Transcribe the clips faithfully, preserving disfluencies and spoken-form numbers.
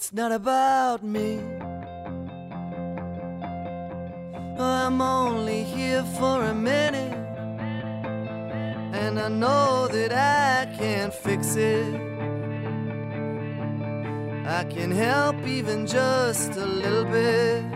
It's not about me. I'm only here for a minute, and I know that I can't fix it. I can help even just a little bit.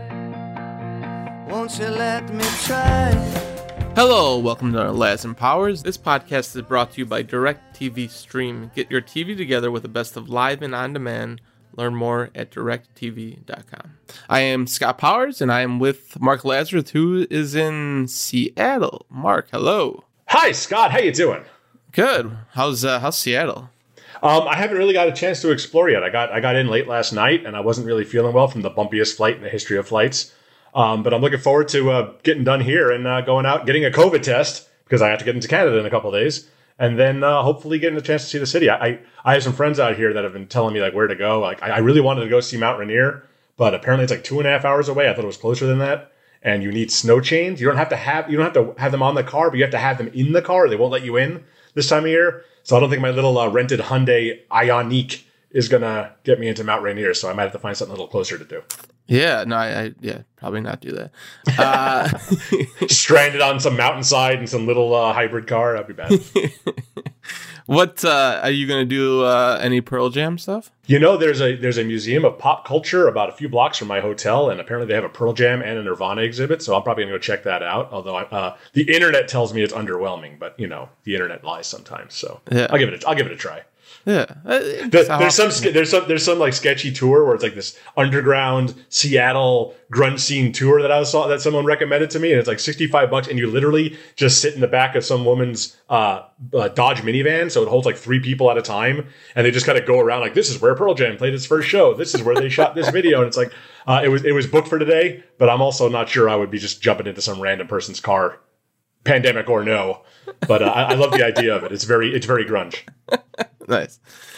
Won't you let me try? Hello, welcome to Laz and Powers. This podcast is brought to you by DirecTV Stream. Get your T V together with the best of live and on-demand. Learn more at direct t v dot com. I am Scott Powers, and I am with Mark Lazarus, who is in Seattle. Mark, hello. Hi, Scott. How you doing? Good. How's uh, how's Seattle? Um, I haven't really got a chance to explore yet. I got I got in late last night, and I wasn't really feeling well from the bumpiest flight in the history of flights. Um, but I'm looking forward to uh, getting done here and uh, going out, getting a COVID test, because I have to get into Canada in a couple of days. And then uh, hopefully getting a chance to see the city. I, I I have some friends out here that have been telling me like where to go. Like I, I really wanted to go see Mount Rainier, but apparently it's like two and a half hours away. I thought it was closer than that. And you need snow chains. You don't have to have you don't have to have them on the car, but you have to have them in the car. They won't let you in this time of year. So I don't think my little uh, rented Hyundai Ioniq is gonna get me into Mount Rainier. So I might have to find something a little closer to do. Yeah, no, I, I yeah, probably not do that. Uh, Stranded on some mountainside in some little uh, hybrid car, that'd be bad. What uh, are you gonna do? Uh, any Pearl Jam stuff? You know, there's a there's a museum of pop culture about a few blocks from my hotel, and apparently they have a Pearl Jam and a Nirvana exhibit. So I'm probably gonna go check that out. Although I, uh, the internet tells me it's underwhelming, but you know, the internet lies sometimes. So yeah. I'll give it a, I'll give it a try. Yeah, there's, there's some there's some there's some like sketchy tour where it's like this underground Seattle grunge scene tour that I saw that someone recommended to me, and it's like sixty-five bucks, and you literally just sit in the back of some woman's uh, uh, Dodge minivan, so it holds like three people at a time, and they just kind of go around like, this is where Pearl Jam played its first show, this is where they shot this video, and it's like uh, it was it was booked for today, but I'm also not sure I would be just jumping into some random person's car, pandemic or no. But uh, I, I love the idea of it. It's very it's very grunge. Nice.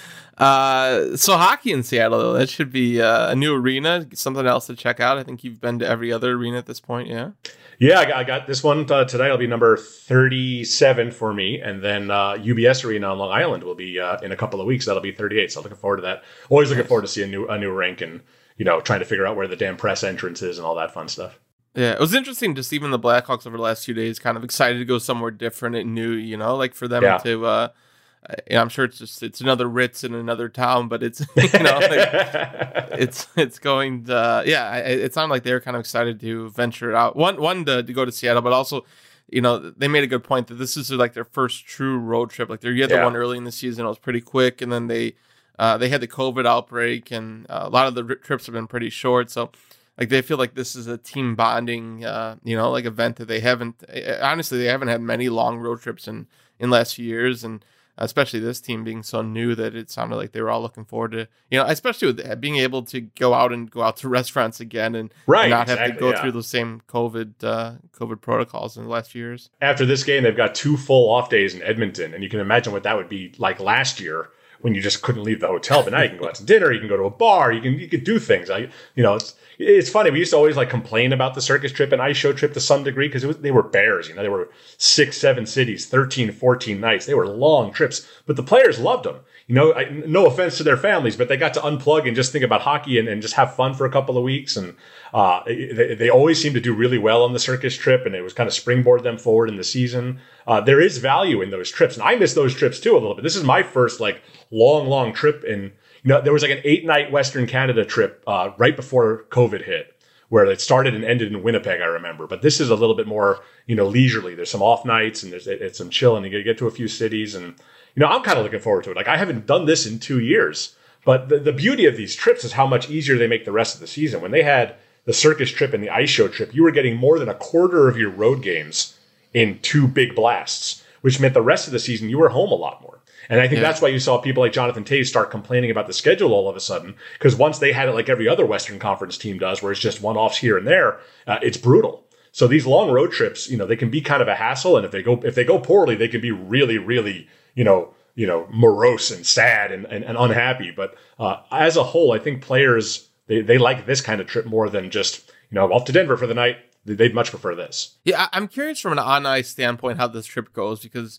Uh, so hockey in Seattle, though, that should be uh, a new arena, something else to check out. I think you've been to every other arena at this point, yeah? Yeah, I got, I got this one uh, today. It'll be number thirty-seven for me. And then uh, U B S Arena on Long Island will be uh, in a couple of weeks. That'll be thirty-eight. So I'm looking forward to that. Always looking nice. forward to see a new a new rink and, you know, trying to figure out where the damn press entrance is and all that fun stuff. Yeah, it was interesting just even the Blackhawks over the last few days kind of excited to go somewhere different and new, you know, like for them yeah. to, uh, I'm sure it's just, it's another Ritz in another town, but it's, you know, like, it's, it's going to, uh, yeah, it, it sounded like they were kind of excited to venture out. One, one to, to go to Seattle, but also, you know, they made a good point that this is like their first true road trip. Like they had the yeah. one early in the season, it was pretty quick. And then they, uh, they had the COVID outbreak, and uh, a lot of the trips have been pretty short. So, like, they feel like this is a team bonding, uh, you know, like event that they haven't, honestly, they haven't had many long road trips in, in last few years. And especially this team being so new that it sounded like they were all looking forward to, you know, especially with being able to go out and go out to restaurants again and, right, and not exactly, have to go yeah. through the same COVID, uh, COVID protocols in the last few years. After this game, they've got two full off days in Edmonton. And you can imagine what that would be like last year when you just couldn't leave the hotel. But now you can go out to dinner, you can go to a bar, you can, you can do things. I, you know, it's, It's funny. We used to always like complain about the circus trip and ice show trip to some degree because they were bears. You know, they were six, seven cities, thirteen, fourteen nights. They were long trips, but the players loved them. You know, I, no offense to their families, but they got to unplug and just think about hockey and, and just have fun for a couple of weeks. And uh, they, they always seemed to do really well on the circus trip, and it was kind of springboard them forward in the season. Uh, there is value in those trips, and I miss those trips too a little bit. This is my first like long, long trip in. You know, there was like an eight-night Western Canada trip uh, right before COVID hit, where it started and ended in Winnipeg, I remember. But this is a little bit more, you know, leisurely. There's some off nights, and there's it's some chill, and you get to a few cities. And, you know, I'm kind of looking forward to it. Like, I haven't done this in two years. But the, the beauty of these trips is how much easier they make the rest of the season. When they had the circus trip and the ice show trip, you were getting more than a quarter of your road games in two big blasts, which meant the rest of the season you were home a lot more. And I think yeah. that's why you saw people like Jonathan Toews start complaining about the schedule all of a sudden, because once they had it like every other Western Conference team does, where it's just one-offs here and there, uh, it's brutal. So these long road trips, you know, they can be kind of a hassle, and if they go if they go poorly, they can be really, really, you know, you know, morose and sad and, and, and unhappy. But uh, as a whole, I think players they they like this kind of trip more than just, you know, off to Denver for the night. They'd much prefer this. Yeah, I'm curious from an on-ice standpoint how this trip goes, because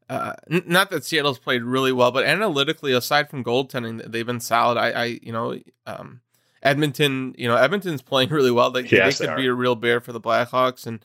uh, n- not that Seattle's played really well, but analytically, aside from goaltending, they've been solid. I, I you know, um, Edmonton, you know, Edmonton's playing really well. They, yes, they could they be a real bear for the Blackhawks, and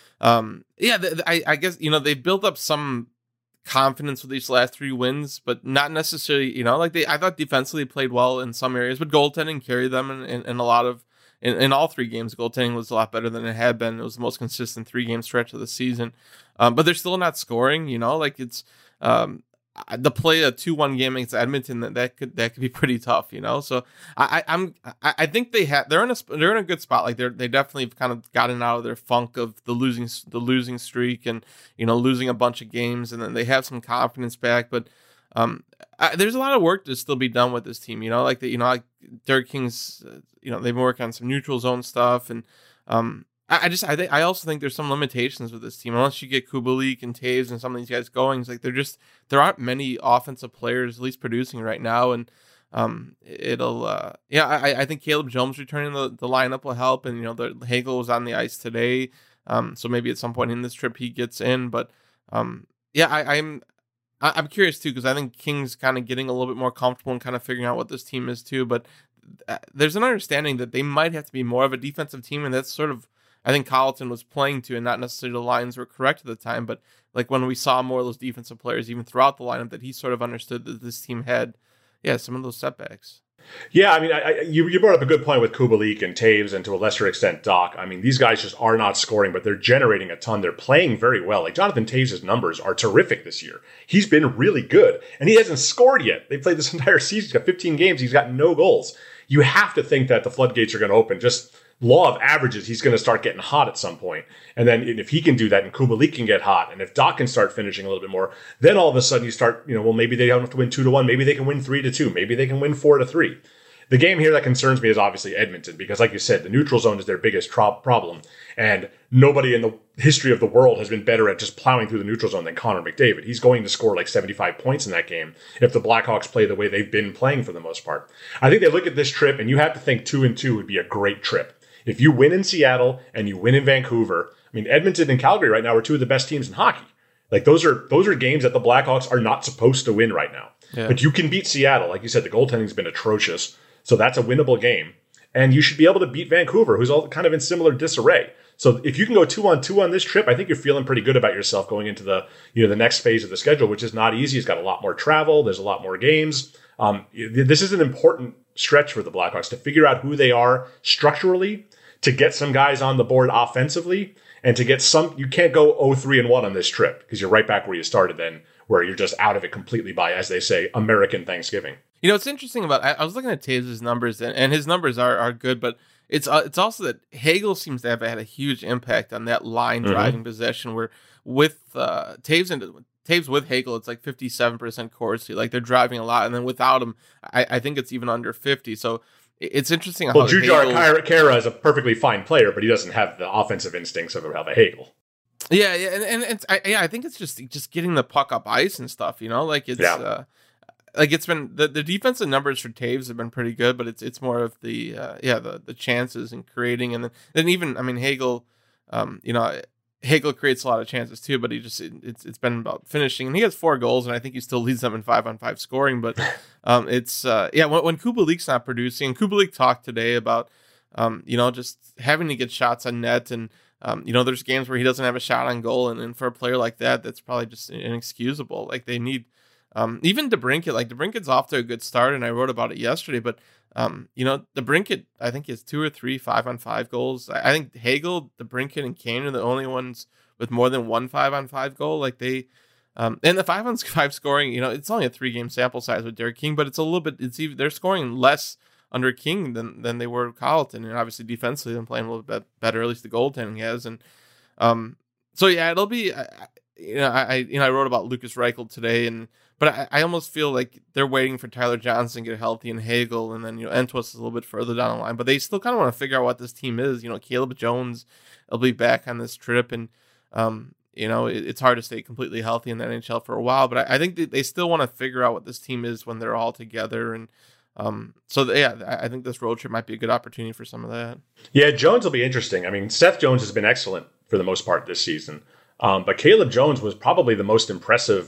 um, yeah, th- th- I, I guess you know they've built up some confidence with these last three wins, but not necessarily, you know, like they, I thought defensively played well in some areas, but goaltending carried them in, in, in a lot of, in, in all three games, goaltending was a lot better than it had been. It was the most consistent three game stretch of the season. Um, but they're still not scoring, you know, like it's, um, to play a two one game against Edmonton, that, that could that could be pretty tough, you know. So I, I I'm I, I think they have they're in a they're in a good spot. Like they're they definitely have kind of gotten out of their funk of the losing the losing streak and you know losing a bunch of games, and then they have some confidence back. But um, I, there's a lot of work to still be done with this team. You know, like the, you know like Derek King's uh, you know they've been working on some neutral zone stuff, and um. I just I think I also think there's some limitations with this team unless you get Kubalik and Taves and some of these guys going. It's like they're just there aren't many offensive players at least producing right now, and um it'll uh yeah I I think Caleb Jones returning the, the lineup will help, and you know the Hagel was on the ice today, um so maybe at some point in this trip he gets in, but um yeah I, I'm I, I'm curious too because I think King's kind of getting a little bit more comfortable and kind of figuring out what this team is too, but there's an understanding that they might have to be more of a defensive team, and that's sort of I think Colleton was playing to, and not necessarily the lines were correct at the time, but like when we saw more of those defensive players even throughout the lineup, that he sort of understood that this team had, yeah, some of those setbacks. Yeah, I mean, I, I, you, you brought up a good point with Kubalik and Taves and to a lesser extent Doc. I mean, these guys just are not scoring, but they're generating a ton. They're playing very well. Like Jonathan Taves' numbers are terrific this year. He's been really good, and he hasn't scored yet. They played this entire season. He's got fifteen games. He's got no goals. You have to think that the floodgates are going to open. Just law of averages, he's going to start getting hot at some point. And then if he can do that and Kubalik can get hot, and if Doc can start finishing a little bit more, then all of a sudden you start, you know, well, maybe they don't have to win two to one. Maybe they can win three to two. Maybe they can win four to three. The game here that concerns me is obviously Edmonton, because like you said, the neutral zone is their biggest tro- problem. And nobody in the history of the world has been better at just plowing through the neutral zone than Connor McDavid. He's going to score like seventy-five points in that game if the Blackhawks play the way they've been playing for the most part. I think they look at this trip, and you have to think two and two would be a great trip. If you win in Seattle and you win in Vancouver, I mean, Edmonton and Calgary right now are two of the best teams in hockey. Like those are those are games that the Blackhawks are not supposed to win right now. Yeah. But you can beat Seattle. Like you said, the goaltending's been atrocious. So that's a winnable game. And you should be able to beat Vancouver, who's all kind of in similar disarray. So if you can go two on two on this trip, I think you're feeling pretty good about yourself going into the, you know, the next phase of the schedule, which is not easy. It's got a lot more travel. There's a lot more games. Um, this is an important stretch for the Blackhawks to figure out who they are structurally, to get some guys on the board offensively, and to get some, you can't go oh three and one on this trip because you're right back where you started then, where you're just out of it completely by, as they say, American Thanksgiving. You know, what's interesting about, I, I was looking at Taves' numbers, and, and his numbers are, are good, but it's uh, it's also that Hagel seems to have had a huge impact on that line driving mm-hmm. possession, where with uh, Taves and Taves with Hagel, it's like fifty-seven percent Corsi. Like they're driving a lot, and then without him, I, I think it's even under fifty. So it's interesting how well, Jujhar Khaira is a perfectly fine player, but he doesn't have the offensive instincts of a Hagel. Yeah, yeah, and, and it's I, yeah, I think it's just just getting the puck up ice and stuff. You know, like it's yeah. uh, like it's been the, the defensive numbers for Taves have been pretty good, but it's it's more of the uh, yeah the the chances and creating, and then, then even I mean Hagel, um, you know. Hagel creates a lot of chances too, but he just it, it's it's been about finishing, and he has four goals, and I think he still leads them in five on five scoring. But um, it's uh, yeah, when, when Kubalik's not producing, and Kubalik talked today about um, you know just having to get shots on net, and um, you know there's games where he doesn't have a shot on goal, and, and for a player like that, that's probably just inexcusable. Like they need um, even DeBrincat, like DeBrincat's off to a good start, and I wrote about it yesterday, but. Um, you know, DeBrincat, I think he has two or three five on five goals. I, I think Hagel, DeBrincat, and Kane are the only ones with more than one five on five goal. Like they, um, and the five on five scoring, you know, it's only a three game sample size with Derek King, but it's a little bit. It's even they're scoring less under King than than they were Colleton, and obviously defensively they're playing a little bit better. At least the goaltending has, and um, so yeah, it'll be. I, you know, I you know I wrote about Lucas Reichel today, and. But I, I almost feel like they're waiting for Tyler Johnson to get healthy and Hagel, and then, you know, Entwistle is a little bit further down the line. But they still kind of want to figure out what this team is. You know, Caleb Jones will be back on this trip, and, um, you know, it, it's hard to stay completely healthy in the N H L for a while. But I, I think that they still want to figure out what this team is when they're all together. And um, so, yeah, I think this road trip might be a good opportunity for some of that. Yeah, Jones will be interesting. I mean, Seth Jones has been excellent for the most part this season. Um, but Caleb Jones was probably the most impressive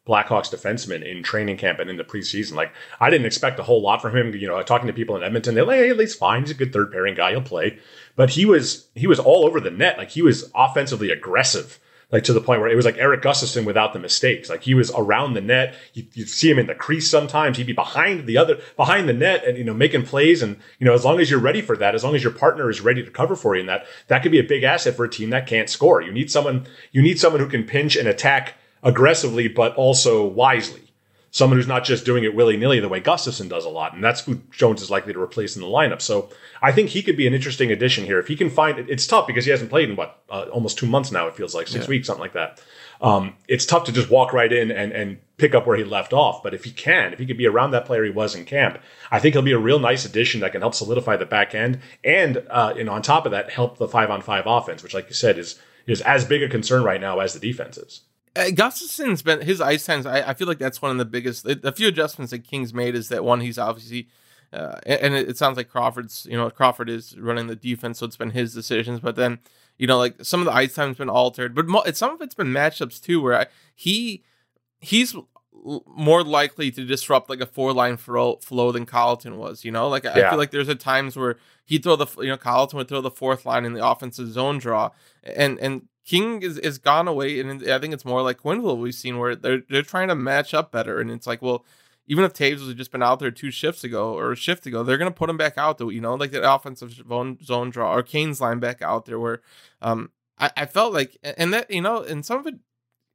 Blackhawks defenseman in training camp and in the preseason. Like, I didn't expect a whole lot from him. You know, talking to people in Edmonton, they're like, hey, he's fine. He's a good third pairing guy. He'll play. But he was he was all over the net. Like, he was offensively aggressive, like to the point where it was like Eric Gustafsson without the mistakes. Like, he was around the net. You, you'd see him in the crease sometimes. He'd be behind the other, behind the net and, you know, making plays. And, you know, as long as you're ready for that, as long as your partner is ready to cover for you in that, that could be a big asset for a team that can't score. You need someone, you need someone who can pinch and attack aggressively, but also wisely. Someone who's not just doing it willy-nilly the way Gustafsson does a lot. And that's who Jones is likely to replace in the lineup. So I think he could be an interesting addition here. If he can find it, it's tough because he hasn't played in what, uh, almost two months now, it feels like, six yeah. weeks, something like that. Um, it's tough to just walk right in and, and pick up where he left off. But if he can, if he could be around that player he was in camp, I think he'll be a real nice addition that can help solidify the back end. And, uh, and on top of that, help the five-on-five offense, which, like you said, is is as big a concern right now as the defense is. Uh, Gustafsson's been his ice times. I, I feel like that's one of the biggest. A few adjustments that King's made is that one, he's obviously, uh, and it, it sounds like Crawford's. You know, Crawford is running the defense, so it's been his decisions. But then, you know, like some of the ice time's been altered, but mo- some of it's been matchups too, where I, he he's l- more likely to disrupt like a four line flow, flow than Colliton was. You know, like I, yeah. I feel like there's at times where he'd throw the you know Colliton would throw the fourth line in the offensive zone draw, and and. King is, is gone away, and I think it's more like Quenneville we've seen where they're they're trying to match up better, and it's like, well, even if Taves had just been out there two shifts ago or a shift ago, they're gonna put him back out there, you know, like that offensive zone, zone draw or Kane's line back out there, where um I, I felt like, and that you know, and some of it,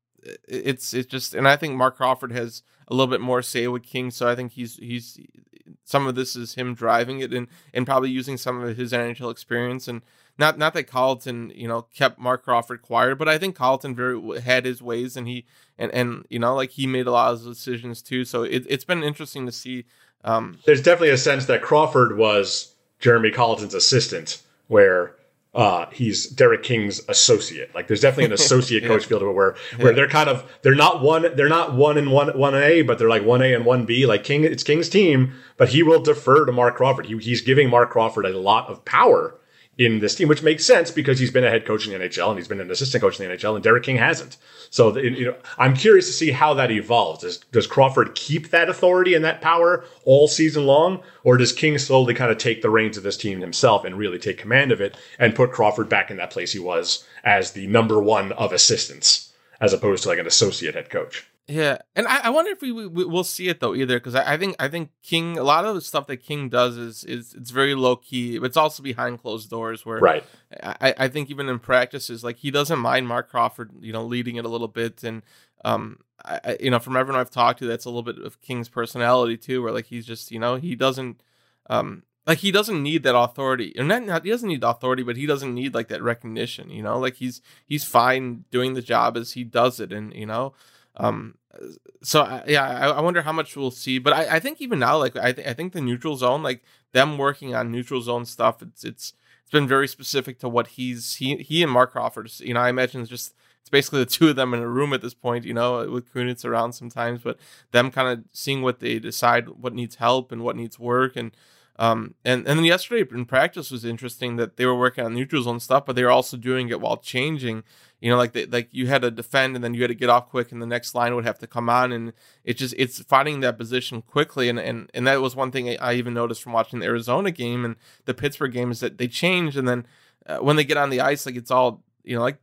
it's it's just, and I think Mark Crawford has a little bit more say with King, so I think he's he's some of this is him driving it and and probably using some of his N H L experience. And Not not that Colliton, you know, kept Mark Crawford quiet, but I think Colliton very had his ways, and he and, and you know, like he made a lot of decisions too. So it, it's been interesting to see. Um, There's definitely a sense that Crawford was Jeremy Colliton's assistant, where uh, he's Derek King's associate. Like, there's definitely an associate yeah. coach feel to it, where where yeah. they're kind of they're not one they're not one and one one A, but they're like one A and one B. Like King, it's King's team, but he will defer to Mark Crawford. He, he's giving Mark Crawford a lot of power in this team, which makes sense because he's been a head coach in the N H L and he's been an assistant coach in the N H L, and Derek King hasn't. So, you know, I'm curious to see how that evolves. Does, does Crawford keep that authority and that power all season long, or does King slowly kind of take the reins of this team himself and really take command of it and put Crawford back in that place he was as the number one of assistants, as opposed to like an associate head coach? Yeah, and I, I wonder if we, we we'll see it though either, because I, I think I think King, a lot of the stuff that King does is is it's very low key, but it's also behind closed doors. Where right, I, I think even in practices, like he doesn't mind Mark Crawford, you know, leading it a little bit, and um, I, you know, from everyone I've talked to, that's a little bit of King's personality too, where like he's just, you know, he doesn't um. Like, he doesn't need that authority, and not, not he doesn't need the authority, but he doesn't need like that recognition, you know. Like he's he's fine doing the job as he does it, and you know, um, so I, yeah, I, I wonder how much we'll see. But I, I think even now, like I th- I think the neutral zone, like them working on neutral zone stuff, it's it's it's been very specific to what he's he he and Mark Crawford. You know, I imagine it's just it's basically the two of them in a room at this point, you know, with Kunitz around sometimes, but them kind of seeing what they decide, what needs help and what needs work. And Um, and, and then yesterday in practice was interesting that they were working on neutral zone stuff, but they were also doing it while changing, you know, like they, like you had to defend and then you had to get off quick and the next line would have to come on. And it just, it's finding that position quickly. And, and, and that was one thing I even noticed from watching the Arizona game and the Pittsburgh game, is that they change. And then uh, when they get on the ice, like it's all, you know, like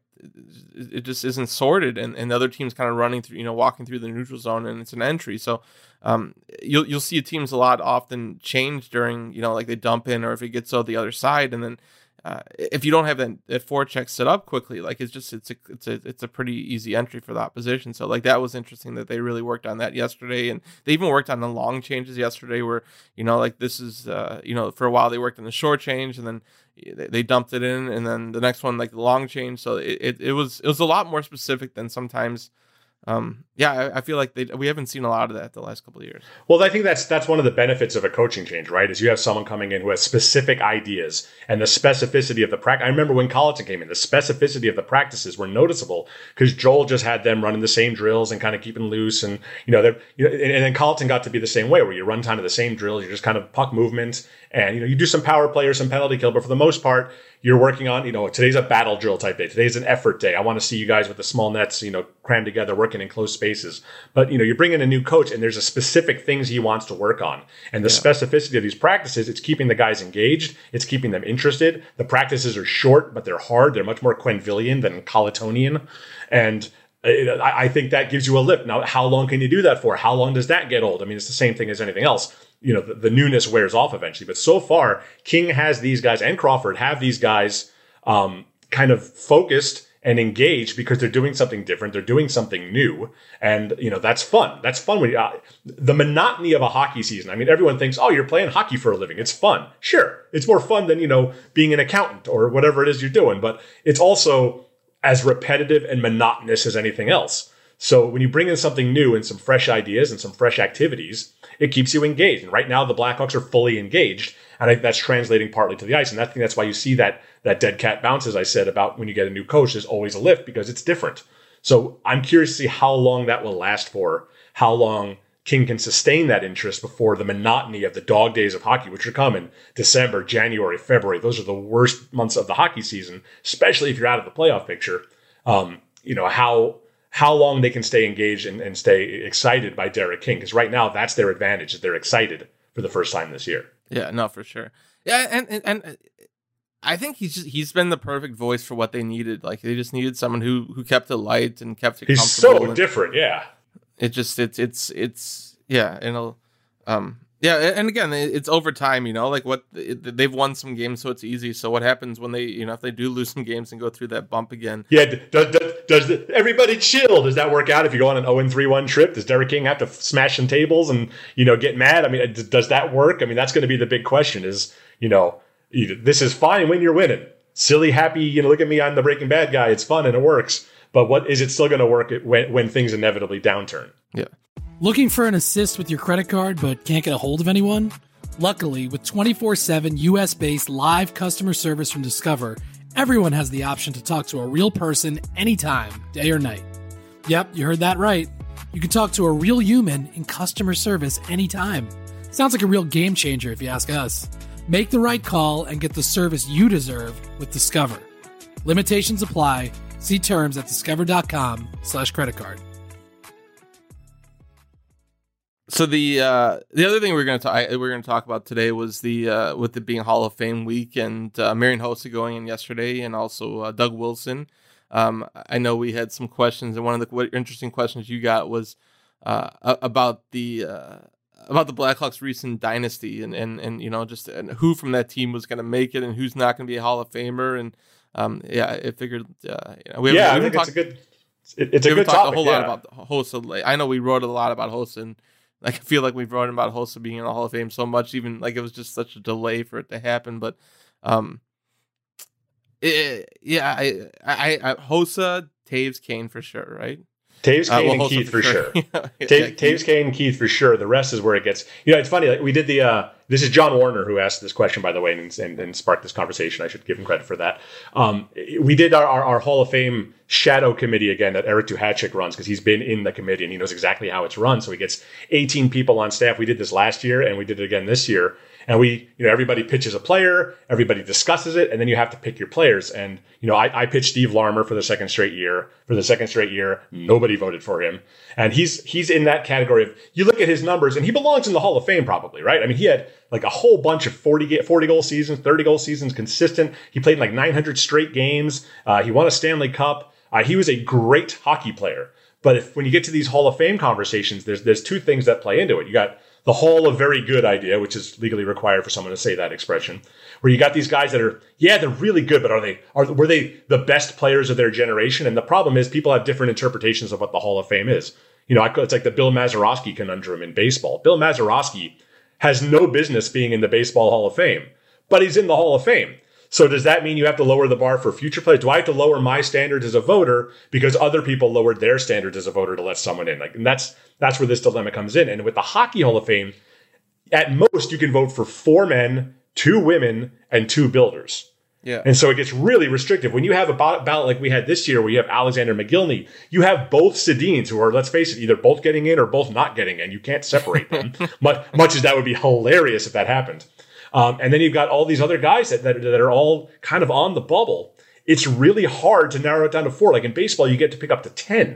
it just isn't sorted, and, and the other team's kind of running through, you know, walking through the neutral zone, and it's an entry. So um, you'll you'll see teams a lot often change during, you know, like they dump in, or if it gets on the other side, and then uh, if you don't have that, that forecheck set up quickly, like it's just it's a it's a it's a pretty easy entry for the opposition. So like that was interesting that they really worked on that yesterday, and they even worked on the long changes yesterday, where, you know, like this is uh, you know, for a while they worked on the short change, and then they dumped it in, and then the next one, like the long change. So it, it, it was it was a lot more specific than sometimes. Um, yeah, I, I feel like they, we haven't seen a lot of that the last couple of years. Well, I think that's that's one of the benefits of a coaching change, right? Is you have someone coming in who has specific ideas, and the specificity of the practice. I remember when Colliton came in, the specificity of the practices were noticeable because Joel just had them running the same drills and kind of keeping loose, and you know, you know, and, and then Colliton got to be the same way, where you run kind of the same drills, you're just kind of puck movement, and you know, you do some power play or some penalty kill, but for the most part, you're working on, you know, today's a battle drill type day. Today's an effort day. I want to see you guys with the small nets, you know, crammed together, working working in closed spaces. But, you know, you bring in a new coach and there's a specific things he wants to work on. And the yeah. specificity of these practices, it's keeping the guys engaged. It's keeping them interested. The practices are short, but they're hard. They're much more Quenvillian than Collatonian. And I think that gives you a lift. Now, how long can you do that for? How long does that get old? I mean, it's the same thing as anything else. You know, the, the newness wears off eventually. But so far, King has these guys and Crawford have these guys um, kind of focused and engaged because they're doing something different. They're doing something new. And, you know, that's fun. That's fun. When you, uh, the monotony of a hockey season. I mean, everyone thinks, oh, you're playing hockey for a living. It's fun. Sure. It's more fun than, you know, being an accountant or whatever it is you're doing. But it's also as repetitive and monotonous as anything else. So when you bring in something new and some fresh ideas and some fresh activities, it keeps you engaged. And right now the Blackhawks are fully engaged. And I think that's translating partly to the ice. And I think that's why you see that that dead cat bounce, as I said, about when you get a new coach, there's always a lift because it's different. So I'm curious to see how long that will last for, how long King can sustain that interest before the monotony of the dog days of hockey, which are coming December, January, February. Those are the worst months of the hockey season, especially if you're out of the playoff picture. Um, you know, how how long they can stay engaged and, and stay excited by Derek King. Because right now, that's their advantage, that they're excited for the first time this year. Yeah, no, for sure. Yeah, and and, and I think he's just, he's been the perfect voice for what they needed. Like, they just needed someone who who kept it light and kept it he's comfortable. He's so different, yeah. It just, it's, it's, it's, yeah, and it'll, um, yeah, and again, it's over time, you know, like what it, they've won some games, so it's easy. So what happens when they, you know, if they do lose some games and go through that bump again? Yeah, does, does, does the, everybody chill? Does that work out if you go on an oh and three one trip? Does Derek King have to smash some tables and, you know, get mad? I mean, does that work? I mean, that's going to be the big question is, you know, this is fine when you're winning. Silly, happy, you know, look at me, I'm the Breaking Bad guy. It's fun and it works. But what is it still going to work when, when things inevitably downturn? Yeah. Looking for an assist with your credit card but can't get a hold of anyone? Luckily, with twenty-four seven U S-based live customer service from Discover, everyone has the option to talk to a real person anytime, day or night. Yep, you heard that right. You can talk to a real human in customer service anytime. Sounds like a real game changer if you ask us. Make the right call and get the service you deserve with Discover. Limitations apply. See terms at discover.com slash credit card. So the uh, the other thing we're going to talk we're going to talk about today was the uh, with it being Hall of Fame week and uh, Marian Hossa going in yesterday and also uh, Doug Wilson. Um, I know we had some questions, and one of the interesting questions you got was uh, about the uh, about the Blackhawks' recent dynasty and, and, and you know just and who from that team was going to make it and who's not going to be a Hall of Famer. And um, yeah, I figured uh, you know, we yeah, haven't, I we think talked, it's a good it, it's a we good talked topic. A whole yeah. lot about Hossa. I know we wrote a lot about Hossa. And like, I feel like we've written about Hossa being in the Hall of Fame so much, even like it was just such a delay for it to happen. But, um, it, yeah, I, I, I, Hossa, Taves, Kane for sure, right? Taves, Kane, uh, well, and Hossa Keith for sure. sure. yeah, Taves, yeah, Taves, Kane, and Keith for sure. The rest is where it gets. You know, it's funny. Like we did the. Uh, this is John Warner who asked this question, by the way, and, and, and sparked this conversation. I should give him credit for that. Um, we did our, our, our Hall of Fame shadow committee again that Eric Tuhacek runs because he's been in the committee and he knows exactly how it's run. So he gets eighteen people on staff. We did this last year and we did it again this year. And we, you know, everybody pitches a player, everybody discusses it, and then you have to pick your players. And, you know, I, I pitched Steve Larmer for the second straight year. For the second straight year, nobody voted for him. And he's he's in that category of, you look at his numbers, and he belongs in the Hall of Fame probably, right? I mean, he had like a whole bunch of forty, forty goal seasons, thirty goal seasons, consistent. He played like nine hundred straight games. Uh, he won a Stanley Cup. Uh, he was a great hockey player. But if, when you get to these Hall of Fame conversations, there's there's two things that play into it. You got the Hall of Very Good idea, which is legally required for someone to say that expression, where you got these guys that are, yeah, they're really good, but are they, are were they the best players of their generation? And the problem is people have different interpretations of what the Hall of Fame is. You know, it's like the Bill Mazeroski conundrum in baseball. Bill Mazeroski has no business being in the Baseball Hall of Fame, but he's in the Hall of Fame. So does that mean you have to lower the bar for future players? Do I have to lower my standards as a voter because other people lowered their standards as a voter to let someone in? Like, and that's that's where this dilemma comes in. And with the Hockey Hall of Fame, at most you can vote for four men, two women, and two builders. Yeah. And so it gets really restrictive. When you have a ballot like we had this year, where you have Alexander McGillney, you have both Sedins who are, let's face it, either both getting in or both not getting in. You can't separate them. much, much as that would be hilarious if that happened. Um, and then you've got all these other guys that, that that are all kind of on the bubble. It's really hard to narrow it down to four. Like in baseball, you get to pick up to ten.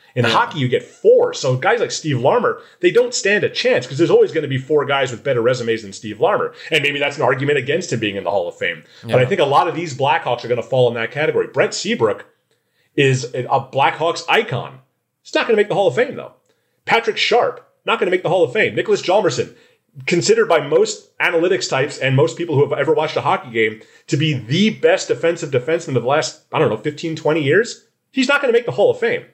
In yeah. hockey, you get four. So guys like Steve Larmer, they don't stand a chance because there's always going to be four guys with better resumes than Steve Larmer. And maybe that's an argument against him being in the Hall of Fame. Yeah. But I think a lot of these Blackhawks are going to fall in that category. Brent Seabrook is a Blackhawks icon. He's not going to make the Hall of Fame, though. Patrick Sharp, not going to make the Hall of Fame. Nicholas Hjalmarsson, considered by most analytics types and most people who have ever watched a hockey game to be the best defensive defenseman of the last, I don't know, fifteen, twenty years. He's not going to make the Hall of Fame.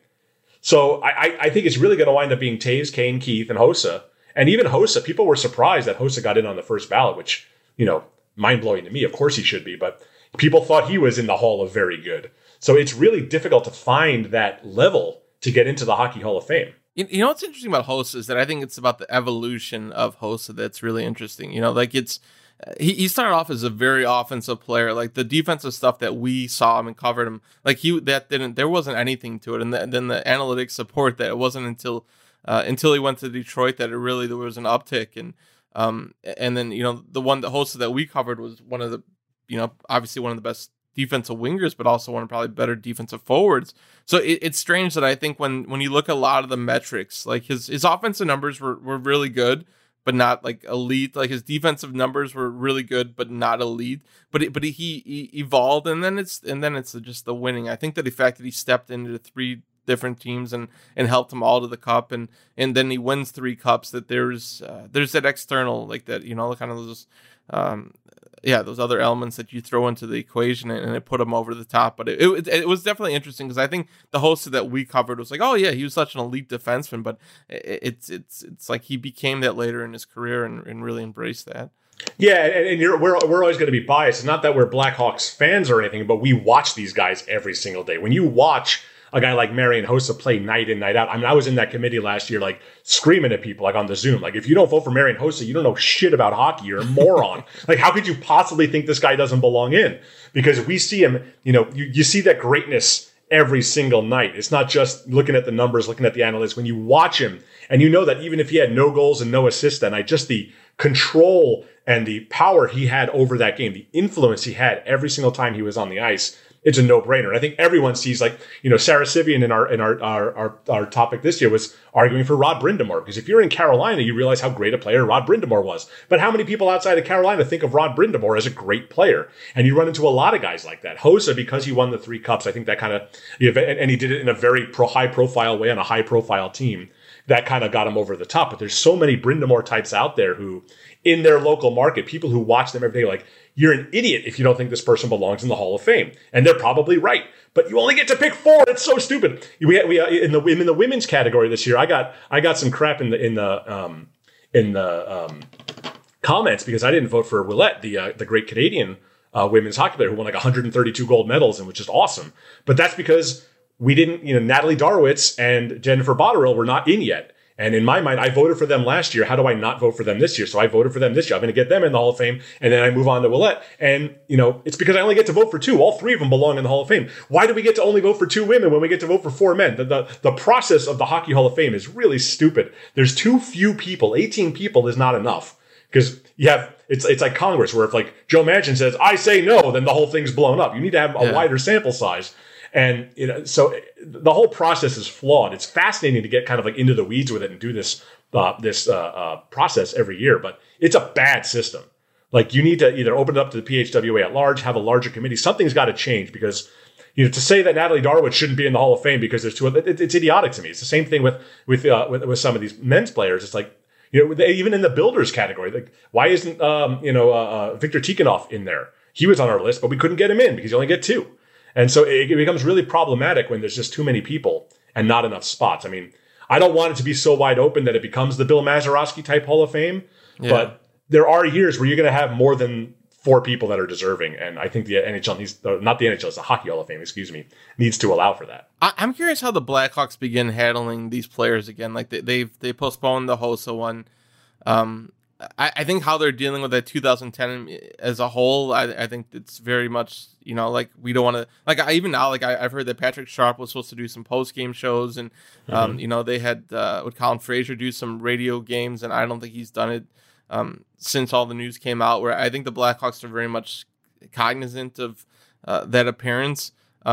So I, I think it's really going to wind up being Toews, Kane, Keith, and Hossa. And even Hossa, people were surprised that Hossa got in on the first ballot, which, you know, mind-blowing to me. Of course he should be, but people thought he was in the Hall of Very Good. So it's really difficult to find that level to get into the Hockey Hall of Fame. You, you know what's interesting about Hossa is that I think it's about the evolution of Hossa that's really interesting. You know, like it's he, he started off as a very offensive player. Like the defensive stuff that we saw him and covered him, like he that didn't there wasn't anything to it. And, the, and then the analytics support that it wasn't until uh, until he went to Detroit that it really there was an uptick. And um and then you know the one the Hossa that we covered was one of the you know obviously one of the best defensive wingers, but also one of probably better defensive forwards. So it, it's strange that I think when when you look at a lot of the metrics, like his his offensive numbers were, were really good, but not like elite. Like his defensive numbers were really good, but not elite. But it, but he, he evolved, and then it's and then it's just the winning. I think that the fact that he stepped into three different teams and and helped them all to the cup, and and then he wins three cups. That there's uh, there's that external like that you know kind of those. Um, Yeah, those other elements that you throw into the equation and, and it put him over the top. But it it, it was definitely interesting because I think the host that we covered was like, oh yeah, he was such an elite defenseman, but it, it's it's it's like he became that later in his career and, and really embraced that. Yeah, and, and you're, we're we're always going to be biased. It's not that we're Blackhawks fans or anything, but we watch these guys every single day. When you watch a guy like Marian Hossa play night in, night out. I mean, I was in that committee last year, like screaming at people, like on the Zoom, like if you don't vote for Marian Hossa, you don't know shit about hockey. You're a moron. Like, how could you possibly think this guy doesn't belong in? Because we see him, you know, you, you see that greatness every single night. It's not just looking at the numbers, looking at the analytics. When you watch him, and you know that even if he had no goals and no assists that night, just the control and the power he had over that game, the influence he had every single time he was on the ice, it's a no-brainer. And I think everyone sees, like, you know, Sarah Sivian in our in our, our our our topic this year was arguing for Rod Brind'Amour, because if you're in Carolina, you realize how great a player Rod Brind'Amour was. But how many people outside of Carolina think of Rod Brind'Amour as a great player? And you run into a lot of guys like that. Hossa, because he won the three cups, I think that kind of, and he did it in a very pro, high-profile way on a high-profile team, that kind of got him over the top. But there's so many Brind'Amour types out there who, in their local market, people who watch them every day, like, you're an idiot if you don't think this person belongs in the Hall of Fame. And they're probably right. But you only get to pick four. It's so stupid. We, we in the in the women's category this year, I got I got some crap in the in the um, in the um, comments because I didn't vote for Willette, the uh, the great Canadian uh, women's hockey player who won like one hundred thirty-two gold medals and was just awesome. But that's because we didn't, you know, Natalie Darwitz and Jennifer Botterill were not in yet. And in my mind, I voted for them last year. How do I not vote for them this year? So I voted for them this year. I'm going to get them in the Hall of Fame. And then I move on to Willette. And, you know, it's because I only get to vote for two. All three of them belong in the Hall of Fame. Why do we get to only vote for two women when we get to vote for four men? The, the, the process of the Hockey Hall of Fame is really stupid. There's too few people. eighteen people is not enough. Because you have, it's it's like Congress, where if like Joe Manchin says, I say no, then the whole thing's blown up. You need to have a yeah. wider sample size. And, you know, so the whole process is flawed. It's fascinating to get kind of like into the weeds with it and do this uh, this uh, uh, process every year, but it's a bad system. Like, you need to either open it up to the P H W A at large, have a larger committee. Something's got to change, because, you know, to say that Natalie Darwitz shouldn't be in the Hall of Fame because there's two, it, it's idiotic to me. It's the same thing with with, uh, with with some of these men's players. It's like, you know, they, even in the builders category, like, why isn't um, you know uh, uh, Victor Tikhonov in there? He was on our list, but we couldn't get him in because you only get two. And so it, it becomes really problematic when there's just too many people and not enough spots. I mean, I don't want it to be so wide open that it becomes the Bill Mazeroski type Hall of Fame, yeah. but there are years where you're going to have more than four people that are deserving. And I think the N H L needs, not the N H L, it's the Hockey Hall of Fame, excuse me, needs to allow for that. I, I'm curious how the Blackhawks begin handling these players again. Like they, they've, they postponed the Hossa one. Um, I, I think how they're dealing with that two thousand ten as a whole, I, I think it's very much, you know, like we don't want to, like I even now, like I, I've heard that Patrick Sharp was supposed to do some post game shows, and um, mm-hmm. you know, they had uh, with Colin Fraser do some radio games, and I don't think he's done it um, since all the news came out. Where I think the Blackhawks are very much cognizant of uh, that appearance. Um,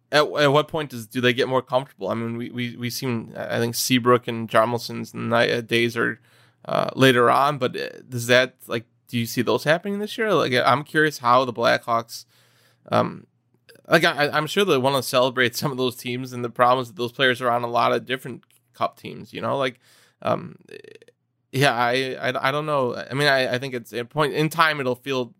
at, at what point does do they get more comfortable? I mean, we we we seen I think Seabrook and Jarmelson's night, days are uh, later on, but does that like do you see those happening this year? Like, I'm curious how the Blackhawks, um, like I, I'm sure they want to celebrate some of those teams, and the problem is that those players are on a lot of different cup teams. You know, like, um, yeah, I, I I don't know. I mean, I I think it's a point in time it'll feel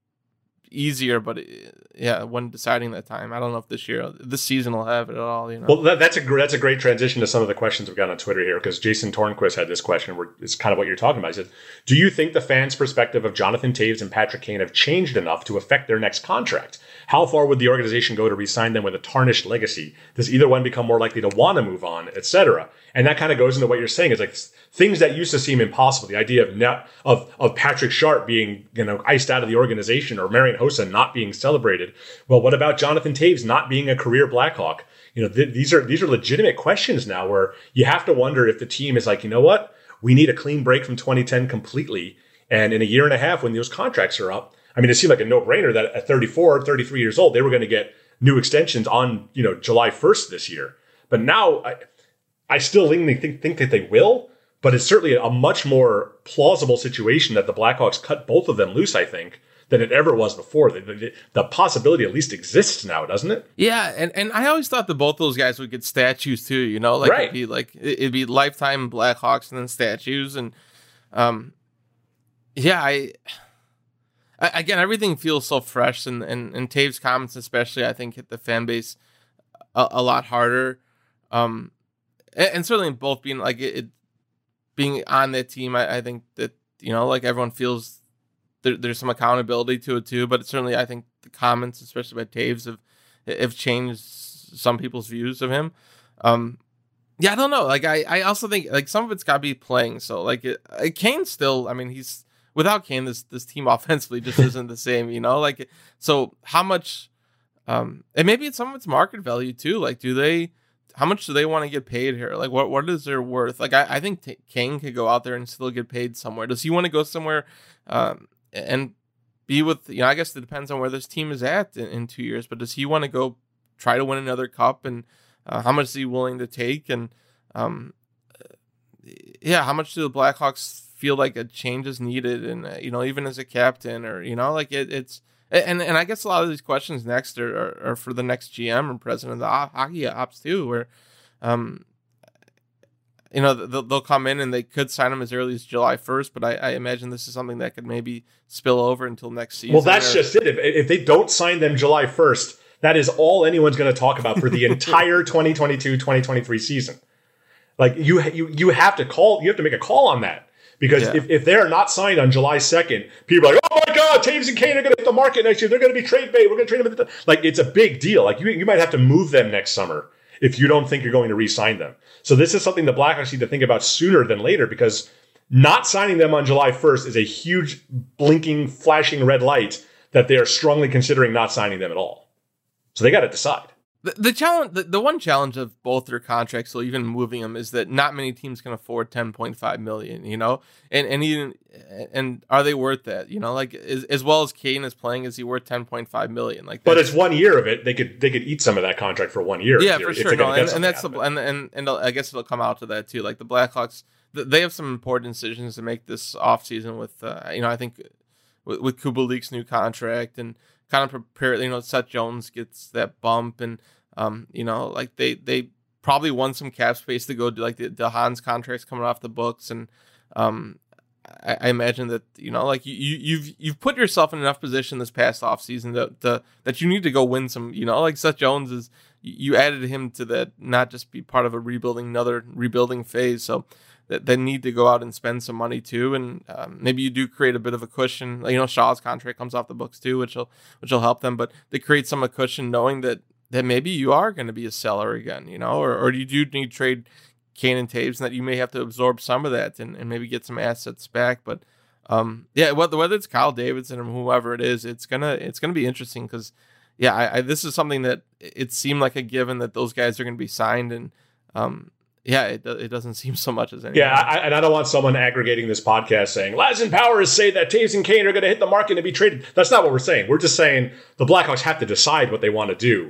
easier, but it, yeah, when deciding that time, I don't know if this year, this season will have it at all. You know. Well, that, that's a that's a great transition to some of the questions we've got on Twitter here, because Jason Tornquist had this question where it's kind of what you're talking about. He said, "Do you think the fans' perspective of Jonathan Toews and Patrick Kane have changed enough to affect their next contract? How far would the organization go to re-sign them with a tarnished legacy? Does either one become more likely to want to move on, et cetera" And that kind of goes into what you're saying. Is like things that used to seem impossible. The idea of net, of of Patrick Sharp being, you know, iced out of the organization, or Marian Hossa not being celebrated. Well, what about Jonathan Toews not being a career Blackhawk? You know, th- these are these are legitimate questions now, where you have to wonder if the team is like, you know what, we need a clean break from twenty ten completely. And in a year and a half, when those contracts are up, I mean, it seemed like a no-brainer that at thirty-four, thirty-three years old, they were going to get new extensions on, you know, July first this year. But now, I, I still think, think, think that they will, but it's certainly a much more plausible situation that the Blackhawks cut both of them loose, I think, than it ever was before. The, the, the possibility at least exists now, doesn't it? Yeah, and, and I always thought that both those guys would get statues too, you know? Like, right. It'd be like, it'd be lifetime Blackhawks and then statues. And, um, yeah, I... Again, everything feels so fresh, and, and, and Toews' comments especially, I think, hit the fan base a, a lot harder. Um, and, and certainly both being like it, it being on that team, I, I think that, you know, like everyone feels there, there's some accountability to it too. But certainly, I think the comments, especially by Toews, have have changed some people's views of him. Um, yeah, I don't know. Like I, I also think like some of it's got to be playing. So like it, Kane still, I mean, he's. Without Kane, this this team offensively just isn't the same, you know? Like, so how much, um, and maybe it's some of its market value too. Like, do they, how much do they want to get paid here? Like, what what is their worth? Like, I, I think T- Kane could go out there and still get paid somewhere. Does he want to go somewhere um, and be with, you know, I guess it depends on where this team is at in, in two years, but does he want to go try to win another cup? And uh, how much is he willing to take? And, um, yeah, how much do the Blackhawks feel like a change is needed, and uh, you know, even as a captain, or you know, like it, it's and and I guess a lot of these questions next are, are, are for the next G M and president of the hockey ops too, where um you know they'll, they'll come in and they could sign him as early as July first, but I, I imagine this is something that could maybe spill over until next season. Well, that's or, just it. If, if they don't sign them July first, that is all anyone's going to talk about for the entire twenty twenty-two twenty twenty-three season. Like you you you have to call, you have to make a call on that. Because yeah. if, if they're not signed on July second, people are like, oh my God, Toews and Kane are going to hit the market next year. They're going to be trade bait. We're going to trade them. At the like, it's a big deal. Like you, you might have to move them next summer if you don't think you're going to re-sign them. So this is something the Blackhawks need to think about sooner than later, because not signing them on July first is a huge blinking, flashing red light that they are strongly considering not signing them at all. So they got to decide. The, the challenge, the, the one challenge of both their contracts, so even moving them, is that not many teams can afford ten point five million. You know, and and even and are they worth that? You know, like as, as well as Kane is playing, is he worth ten point five million? Like, but it's one year of it. They could they could eat some of that contract for one year. Yeah, for sure. No, and, and that's the, and and and I guess it'll come out to that too. Like the Blackhawks, they have some important decisions to make this offseason with, uh, you know, I think with, with Kubalik's new contract, and kind of prepare, you know, Seth Jones gets that bump, and um, you know, like they they probably want some cap space to go do, like the, the Hans contract's coming off the books, and um, I, I imagine that, you know, like you, you you've you've put yourself in enough position this past offseason that the that you need to go win some, you know, like Seth Jones is, you added him to that, not just be part of a rebuilding, another rebuilding phase, so that they need to go out and spend some money too, and um, maybe you do create a bit of a cushion. You know, Shaw's contract comes off the books too, which will which will help them. But they create some of a cushion, knowing that that maybe you are going to be a seller again, you know, or or you do need to trade Kane and Toews, and that you may have to absorb some of that and, and maybe get some assets back. But um, yeah, whether whether it's Kyle Davidson or whoever it is, it's gonna it's gonna be interesting, because yeah, I, I, this is something that it seemed like a given that those guys are going to be signed, and um. Yeah, it it doesn't seem so much as anything. Yeah, I, and I don't want someone aggregating this podcast saying, Lads and Powers say that Toews and Kane are going to hit the market and be traded. That's not what we're saying. We're just saying the Blackhawks have to decide what they want to do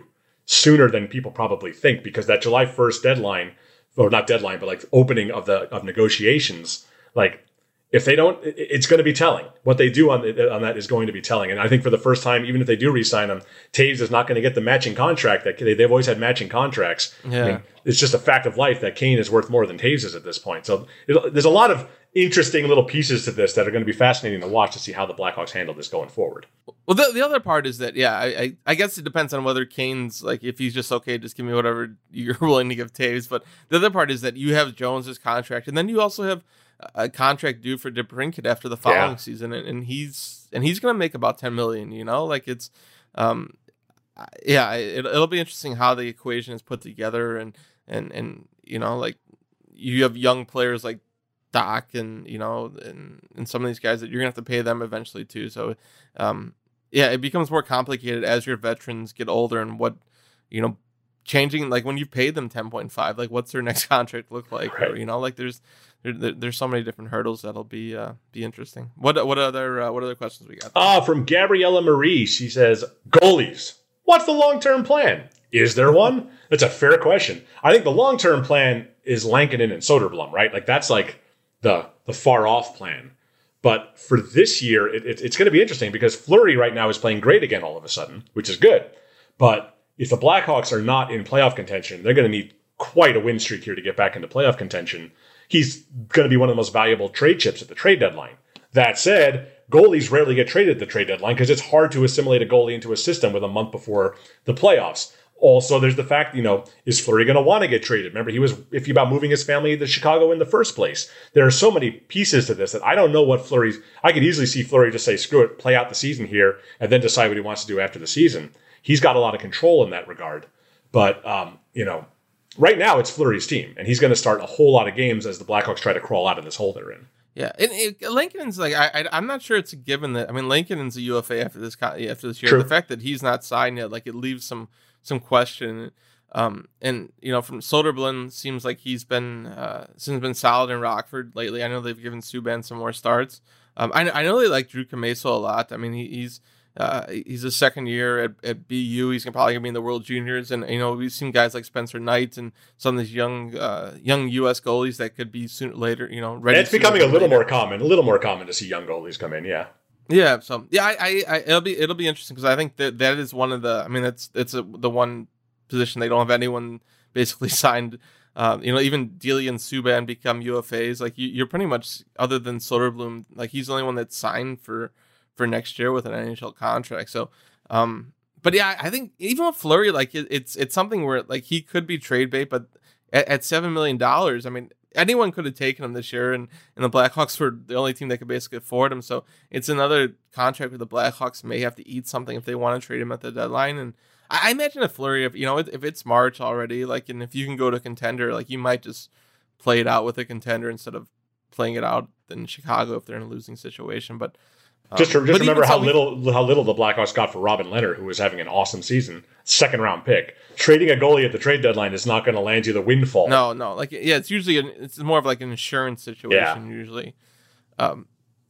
sooner than people probably think, because that July first deadline, or not deadline, but like opening of the of negotiations, like if they don't, it's going to be telling. What they do on on that is going to be telling. And I think for the first time, even if they do re-sign him, Taves is not going to get the matching contract that they, they've always had matching contracts. Yeah. I mean, it's just a fact of life that Kane is worth more than Taves is at this point. So it, there's a lot of interesting little pieces to this that are going to be fascinating to watch to see how the Blackhawks handle this going forward. Well, the, the other part is that, yeah, I, I, I guess it depends on whether Kane's, like, if he's just, okay, just give me whatever you're willing to give Taves. But the other part is that you have Jones's contract, and then you also have a contract due for DeBrincat after the following yeah. season, and, and he's and he's going to make about ten million dollars, you know? Like, it's, um, yeah, it, it'll be interesting how the equation is put together, and, and, and you know, like, you have young players like Doc and, you know, and, and some of these guys that you're going to have to pay them eventually too. So, um, yeah, it becomes more complicated as your veterans get older, and what, you know, changing, like when you paid them ten point five, like what's their next contract look like? Right. Or, you know, like there's, there, there's so many different hurdles that'll be, uh, be interesting. What, what other, uh, what other questions we got? Ah, uh, from Gabriella Marie, she says, goalies, what's the long-term plan? Is there one? That's a fair question. I think the long-term plan is Lankinen and Soderblom, right? Like that's like the, the far off plan. But for this year, it, it, it's going to be interesting because Fleury right now is playing great again all of a sudden, which is good. But if the Blackhawks are not in playoff contention, they're going to need quite a win streak here to get back into playoff contention. He's going to be one of the most valuable trade chips at the trade deadline. That said, goalies rarely get traded at the trade deadline because it's hard to assimilate a goalie into a system with a month before the playoffs. Also, there's the fact, you know, is Fleury going to want to get traded? Remember, he was iffy about moving his family to Chicago in the first place. There are so many pieces to this that I don't know what Fleury's... I could easily see Fleury just say, screw it, play out the season here, and then decide what he wants to do after the season. He's got a lot of control in that regard. But, um, you know, right now it's Fleury's team, and he's going to start a whole lot of games as the Blackhawks try to crawl out of this hole they're in. Yeah, and it, Lankinen's like I, I, I'm not sure it's a given that I mean Lankinen's a U F A after this after this year. True. The fact that he's not signed yet, like it leaves some some question. Um, and you know, from Soderblom seems like he's been uh, seems been solid in Rockford lately. I know they've given Subban some more starts. Um, I I know they like Drew Commesso a lot. I mean, he, he's uh, he's a second year at, at B U. He's probably gonna be in the World Juniors, and you know we've seen guys like Spencer Knight and some of these young uh, young U S goalies that could be soon later. You know, ready. It's becoming a little later. more common, a little more common to see young goalies come in. Yeah. Yeah. So yeah, I, I, I it'll be it'll be interesting because I think that that is one of the. I mean, it's it's a, the one position they don't have anyone basically signed. Um, you know, even Delia and Subban become U F As. Like you, you're pretty much, other than Soderblom, like he's the only one that's signed for, for next year with an N H L contract. So, um, but yeah, I think even with Fleury, like it, it's it's something where like he could be trade bait, but at, at seven million dollars, I mean, anyone could have taken him this year, and, and the Blackhawks were the only team that could basically afford him. So it's another contract where the Blackhawks may have to eat something if they want to trade him at the deadline. And I imagine a Fleury, if you know, if it's March already, like, and if you can go to contender, like, you might just play it out with a contender instead of playing it out in Chicago if they're in a losing situation. But um, just to, just remember how little how little the Blackhawks got for Robin Leonard, who was having an awesome season, second round pick. Trading a goalie at the trade deadline is not going to land you the windfall. No, no, like yeah, it's usually an, it's more of like an insurance situation. Yeah. Usually. Um,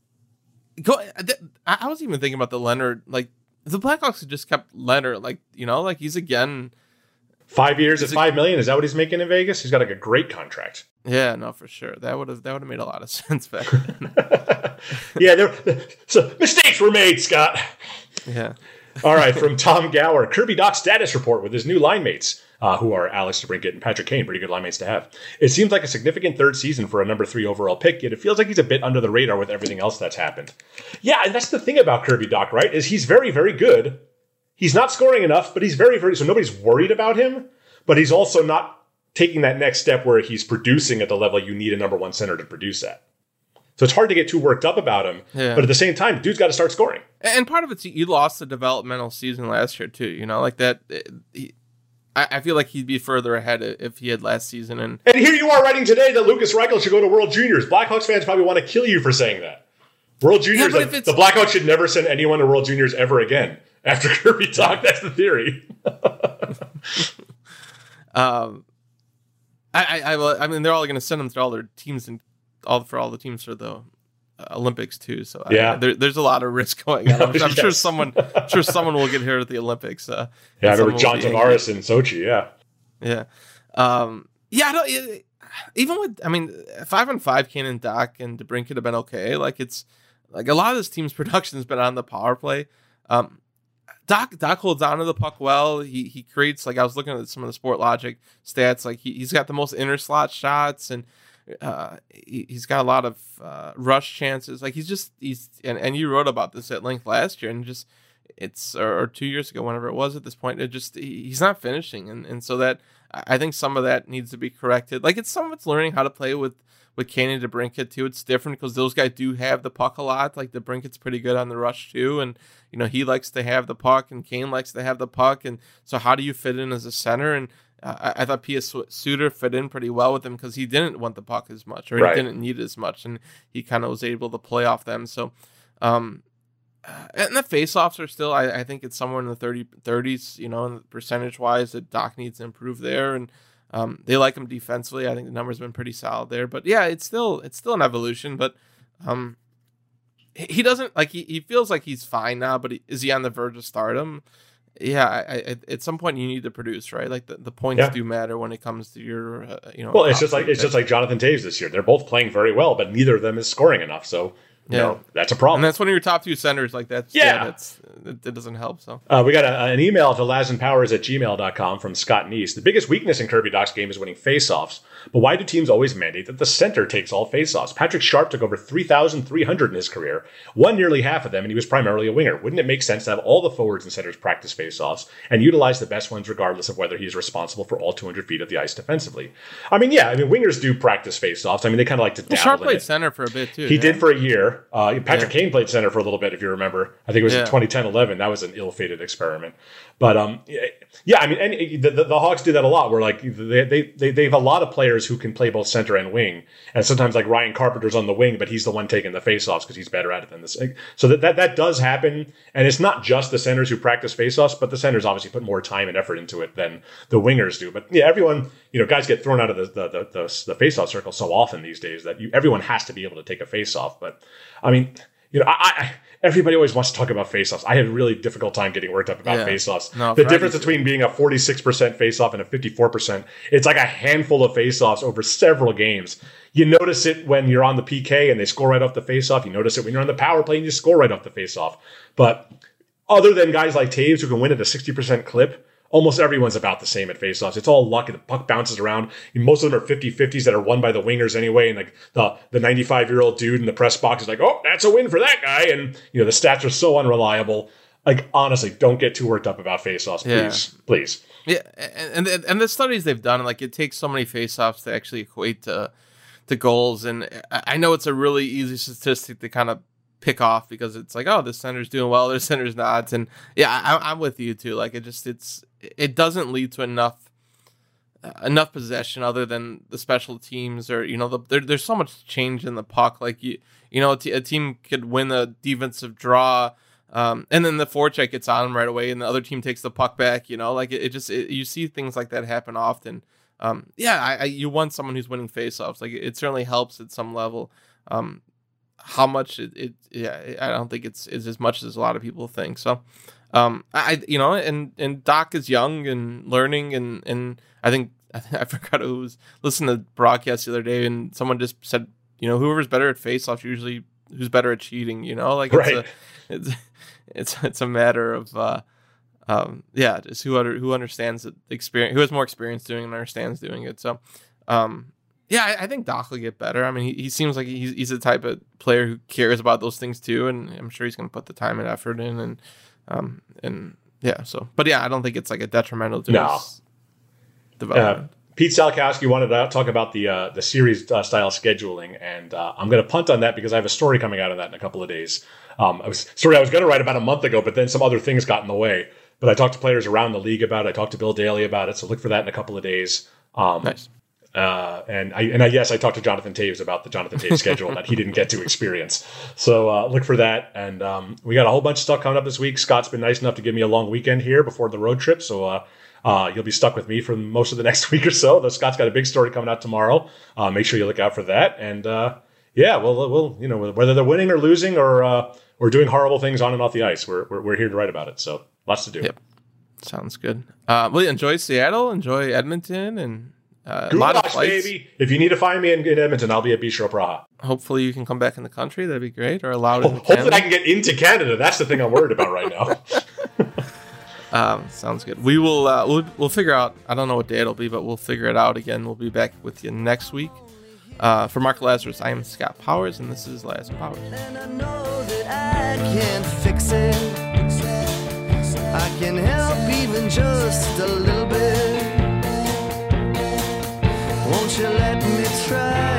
go. I, I was even thinking about the Leonard, like. The Blackhawks have just kept Leonard, like, you know, like he's again. Five years at five million. Is that what he's making in Vegas? He's got like a great contract. Yeah, no, for sure. That would have that would have made a lot of sense back then. yeah, there. So mistakes were made, Scott. Yeah. All right, from Tom Gower, Kirby Dach status report with his new line mates, uh, who are Alex DeBrincat and Patrick Kane. Pretty good line mates to have. It seems like a significant third season for a number three overall pick, yet it feels like he's a bit under the radar with everything else that's happened. Yeah, and that's the thing about Kirby Dach, right? Is he's very, very good. He's not scoring enough, but he's very, very... So nobody's worried about him, but he's also not taking that next step where he's producing at the level you need a number one center to produce at. So it's hard to get too worked up about him. Yeah. But at the same time, dude's got to start scoring. And part of it's you lost the developmental season last year, too. You know, like that... He, I feel like he'd be further ahead if he had last season. And and here you are writing today that Lucas Reichel should go to World Juniors. Blackhawks fans probably want to kill you for saying that. World Juniors, yeah, like, the Blackhawks should never send anyone to World Juniors ever again. After Kirby Dach, that's the theory. um, I, I, I, I mean, they're all going to send them to all their teams and all for all the teams for the Olympics too. So yeah, I, there, there's a lot of risk going on. I'm, I'm yes. sure someone, I'm sure someone will get hurt at the Olympics. Uh, yeah, I remember John Tavares in Sochi. Yeah, yeah, um, yeah. I don't, it, even with, I mean, five on five, Kane and Doc and DeBrincat have been okay. Like it's like a lot of this team's production has been on the power play. Um, Doc Doc holds on to the puck well. He he creates, like I was looking at some of the Sport Logic stats. Like he he's got the most inner slot shots, and uh, he, he's got a lot of uh, rush chances. Like he's just he's and, and you wrote about this at length last year, and just it's or, or two years ago, whenever it was. At this point, it just he, he's not finishing, and and so that I think some of that needs to be corrected. Like it's some of it's learning how to play with. With Kane and DeBrincat too, it's different because those guys do have the puck a lot. Like DeBrincat's pretty good on the rush too, and you know he likes to have the puck, and Kane likes to have the puck. And so, how do you fit in as a center? And uh, I, I thought P S. Suter fit in pretty well with him because he didn't want the puck as much, or right. he didn't need it as much, and he kind of was able to play off them. So, um, and the faceoffs are still, I, I think it's somewhere in the thirty, thirties, you know, percentage wise that Doc needs to improve there, and. Um, they like him defensively. I think the numbers have been pretty solid there. But yeah, it's still it's still an evolution. But um, he doesn't like he, he feels like he's fine now. But he, is he on the verge of stardom? Yeah, I, I, at some point you need to produce, right? Like the, the points yeah. do matter when it comes to your uh, you know. Well, it's just like it's just like Jonathan Toews this year. They're both playing very well, but neither of them is scoring enough. So. You yeah, know, that's a problem. And that's one of your top two centers. Like that's yeah, yeah that's it, it doesn't help. So uh, we got a, an email to lazandpowers at gmail dot com from Scott Neese. The biggest weakness in Kirby Doc's game is winning faceoffs. But why do teams always mandate that the center takes all faceoffs? Patrick Sharp took over three thousand three hundred in his career, won nearly half of them, and he was primarily a winger. Wouldn't it make sense to have all the forwards and centers practice faceoffs and utilize the best ones regardless of whether he's responsible for all two hundred feet of the ice defensively? I mean, yeah, I mean wingers do practice faceoffs. I mean they kind of like to dabble well, Sharp in played it. Center for a bit too. He yeah. did for a year. Uh, Patrick. Yeah. Kane played center for a little bit, if you remember. I think it was yeah. in twenty ten eleven. That was an ill-fated experiment. But um, yeah, I mean, any, the, the, the Hawks do that a lot. Where like they, they they they have a lot of players who can play both center and wing, and sometimes like Ryan Carpenter's on the wing, but he's the one taking the faceoffs because he's better at it than this. So that, that that does happen, and it's not just the centers who practice faceoffs, but the centers obviously put more time and effort into it than the wingers do. But yeah, everyone, you know, guys get thrown out of the the the, the, the faceoff circle so often these days that you, everyone has to be able to take a faceoff. But I mean. You know, I, I everybody always wants to talk about faceoffs. I had a really difficult time getting worked up about yeah. faceoffs. No, the difference between being a forty-six percent faceoff and a fifty-four percent, it's like a handful of faceoffs over several games. You notice it when you're on the P K and they score right off the faceoff. You notice it when you're on the power play and you score right off the faceoff. But other than guys like Toews who can win at a sixty percent clip, almost everyone's about the same at faceoffs. It's all luck. The puck bounces around. Most of them are fifty-fifties that are won by the wingers anyway. And like the the ninety-five-year-old dude in the press box is like, oh, that's a win for that guy. And, you know, the stats are so unreliable. Like, honestly, don't get too worked up about faceoffs, please. Yeah. Please. Yeah, and, and and the studies they've done, like, it takes so many faceoffs to actually equate to, to goals. And I know it's a really easy statistic to kind of pick off because it's like, oh, this center's doing well, this center's not. And yeah, I, I'm with you too. Like, it just, it's, it doesn't lead to enough uh, enough possession other than the special teams or, you know, the, there, there's so much change in the puck. Like, you you know, a, t- a team could win a defensive draw um, and then the forecheck gets on them right away and the other team takes the puck back, you know, like it, it just, it, you see things like that happen often. Um, yeah, I, I, you want someone who's winning faceoffs. Like, it, it certainly helps at some level. Um, how much it, it, yeah, I don't think it's, it's as much as a lot of people think. So, Um, I, you know, and, and Doc is young and learning, and, and I think, I think I forgot who was listening to the broadcast the other day, and someone just said, you know, whoever's better at faceoffs usually who's better at cheating, you know, like it's right. a, it's, it's, it's a matter of, uh, um, yeah, just who under, who understands the experience, who has more experience doing it and understands doing it. So, um, yeah, I, I think Doc will get better. I mean, he, he seems like he's, he's the type of player who cares about those things too, and I'm sure he's going to put the time and effort in, and, Um, and yeah, so, but yeah, I don't think it's like a detrimental to no. his development. Uh, Pete Salkowski wanted to talk about the uh, the series uh, style scheduling, and uh, I'm going to punt on that because I have a story coming out of that in a couple of days. Um, I was story I was going to write about a month ago, but then some other things got in the way. But I talked to players around the league about it. I talked to Bill Daly about it, so look for that in a couple of days. Um, nice. Uh, and I and I yes, I talked to Jonathan Toews about the Jonathan Toews schedule that he didn't get to experience. So uh, look for that. And um, we got a whole bunch of stuff coming up this week. Scott's been nice enough to give me a long weekend here before the road trip. So uh, uh, you'll be stuck with me for most of the next week or so. Though Scott's got a big story coming out tomorrow. Uh, make sure you look out for that. And uh, yeah, well, we'll you know whether they're winning or losing or uh, or doing horrible things on and off the ice, we're we're, we're here to write about it. So lots to do. Yep, sounds good. Uh, well, enjoy Seattle, enjoy Edmonton, and uh, a lot of of flights. baby. If you need to find me in, in Edmonton, I'll be at Bistro Praha. Hopefully, you can come back in the country. That'd be great, or allowed. Oh, in hopefully, Canada. I can get into Canada. That's the thing I'm worried about right now. Um, sounds good. We will uh, we'll, we'll figure out. I don't know what day it'll be, but we'll figure it out again. We'll be back with you next week. Uh, for Mark Lazarus, I am Scott Powers, and this is Laz Powers. And I know that I can't fix it. I can help even just a little bit. Won't you let me try?